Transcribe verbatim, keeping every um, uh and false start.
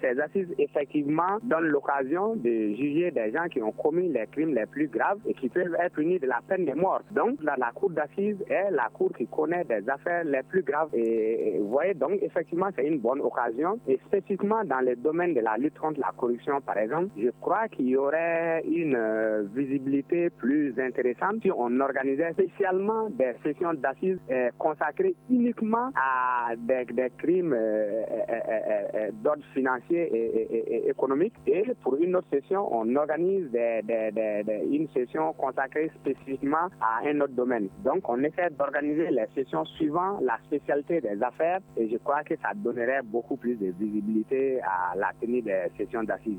ces assises, effectivement, donnent l'occasion de juger des gens qui ont commis les crimes les plus graves et qui peuvent être punis de la peine de mort. Donc, la, la cour d'assises est la cour qui connaît des affaires les plus graves. Et, et vous voyez, donc, effectivement, c'est une bonne occasion. Et spécifiquement dans le domaine de la lutte contre la corruption, par exemple, je crois qu'il y aurait une euh, visibilité plus intéressante si on organisait spécialement des sessions d'assises euh, consacrées uniquement à des, des crimes euh, euh, euh, euh, d'ordre financier et, et, et économique. Et pour une autre session, on organise des, des, des, des, une session consacrée spécifiquement à un autre domaine. Donc, on essaie d'organiser les sessions suivant la spécialité des affaires et je crois que ça donnerait beaucoup plus de visibilité à la tenue des sessions d'assises.